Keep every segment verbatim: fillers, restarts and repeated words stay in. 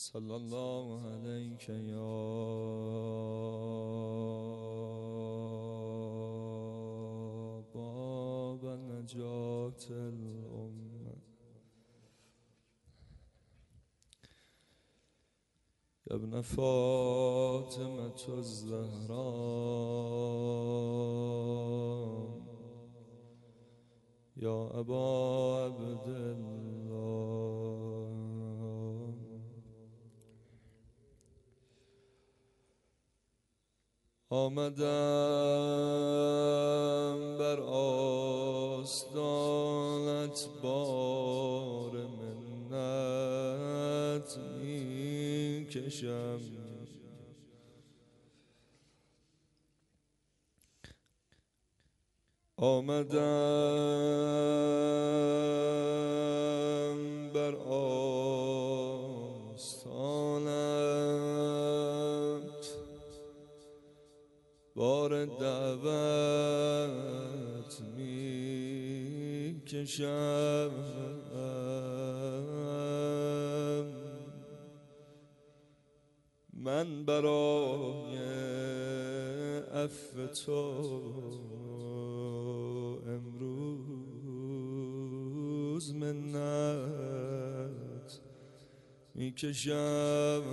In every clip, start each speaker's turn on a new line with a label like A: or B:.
A: صلی الله علیک یا باب نجات الامه یا ابن فاطمة الزهراء یا ابا عبدالله. آمدم بر آستانت بار منت می کشم، آمدم بر آستانت بار دعوت می کشم، من برای عفو تو امروز منت می کشم.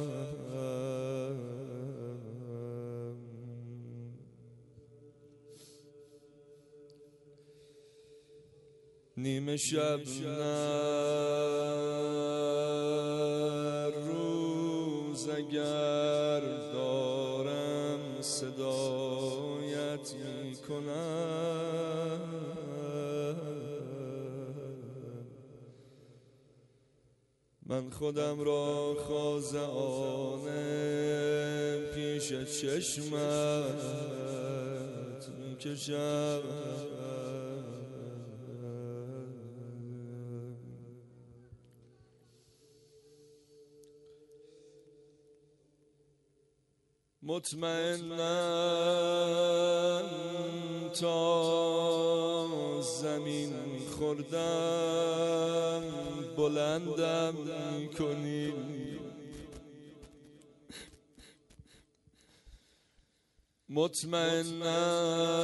A: نیمه شب نه روز اگر دارم صدایت می کنم، من خودم را خاضعانه پیش چشمت می کشم. مطمئناً تا زمین خوردم بلندم می‌کنی، مطمئناً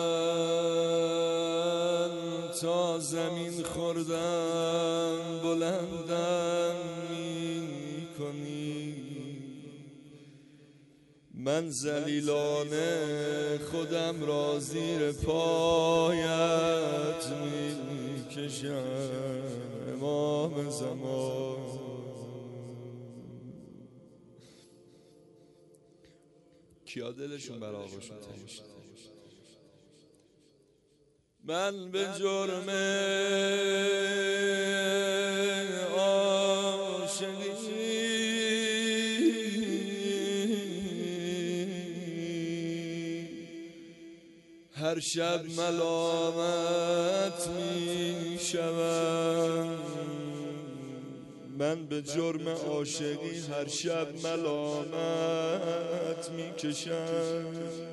A: تا زمین خوردم بلندم می‌کنی، من ذلیلانه خودم را زیر پایت می کشم. امام زمان کیا دلشون بر آقاشون تنگ شد؟ من به جرم هر شب ملامت می شوم، من به جرم عاشقی هر شب ملامت می کشم.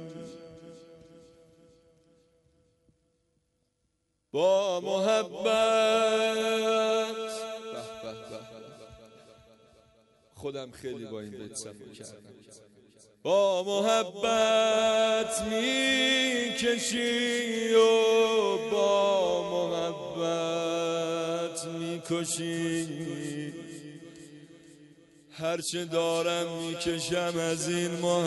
A: با محبت خودم خیلی با این بیت صفا کردم. با محبت می کشی و با محبت می کشی، هرچه دارم می کشم از این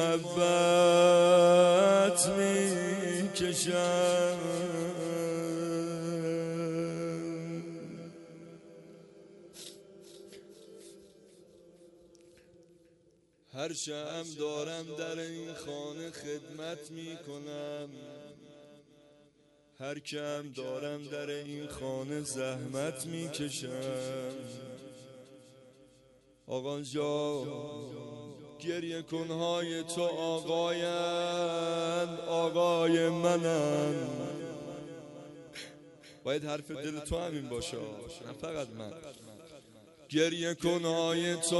A: محبت می کشم. هرچه هم دارم در این خانه خدمت می کنم، هر که هم دارم در این خانه زحمت می کشم. آقا جا گریه کنهای تو آقاین، آقای منن، باید حرف دل تو همین باشه، نه فقط من. گریه کنهای تو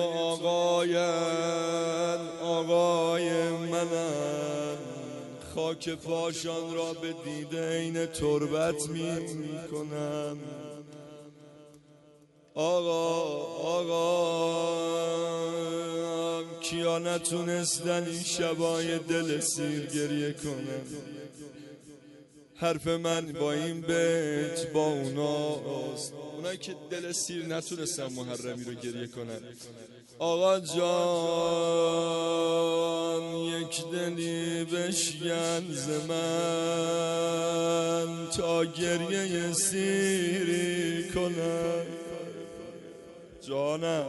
A: آقاین، آقای منن، خاک پاشان را به دیده این تربت می کنم. آقا آقا کیا نتونستن این شبای دل سیر گریه کنن. حرف من با این بیت با اوناست، اونایی که دل سیر نتونستن محرمی رو گریه کنن. آقا جان یک دلی بشکن ز من تا گریه سیری کنم. جانم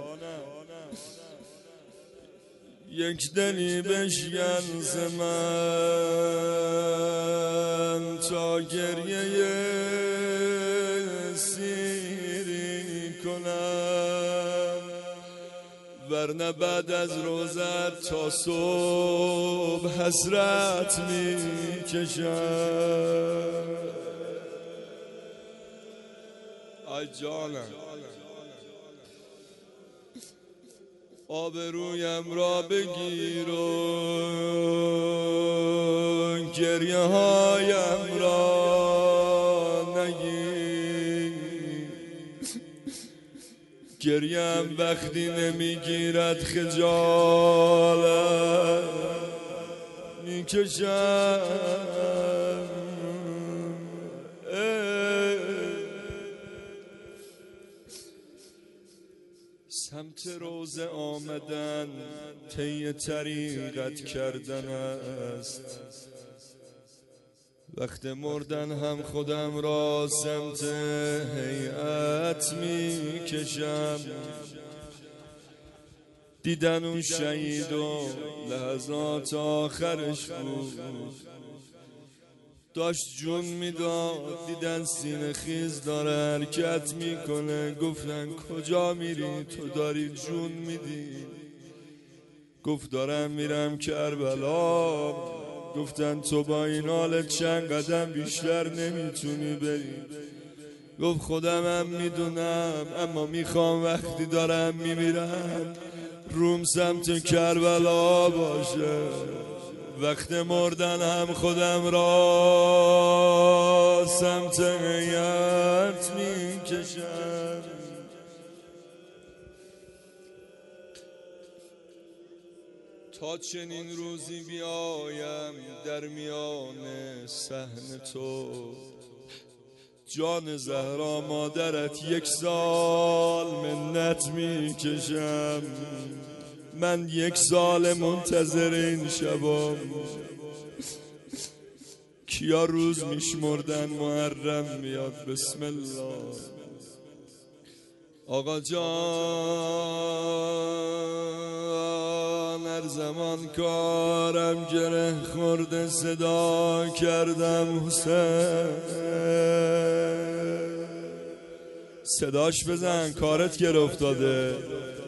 A: یک دلی بشکن ز من تا گریه سیری کنم، ورنه بعد از روزت تا صبح حسرت می کشم. ای جانم آبرویم را بگیر و گریه هایم را نگیر. گریم وقتی نمیگیرد خجالت میکشم. سمت روزه آمدن طی طریقت کردن است، وقت مردن هم خودم را سمت هیئت می کشم. دیدن اون شهید و لحظات آخرش بود، داشت جون میداد. دیدن سینه خیز داره حرکت میکنه، گفتن کجا میری؟ تو داری جون میدی. گفت دارم میرم کربلا. گفتن تو با این حالت چند قدم بیشتر نمیتونی بری. گفت خودم هم میدونم، اما میخوام وقتی دارم میمیرم روم سمت کربلا باشه. وقت مردن هم خودم را سمت هیئت میکشم. تا چنین روزی بیایم در میان صحن تو، جان زهرا مادرت یک سال منت میکشم. من یک سال منتظر این شبام. کیا روز میشمردن محرم میاد؟ بسم الله. آقا جان هر زمان کارم گره خورده صدا کردم حسین. صداش بزن، کارت گره افتاده.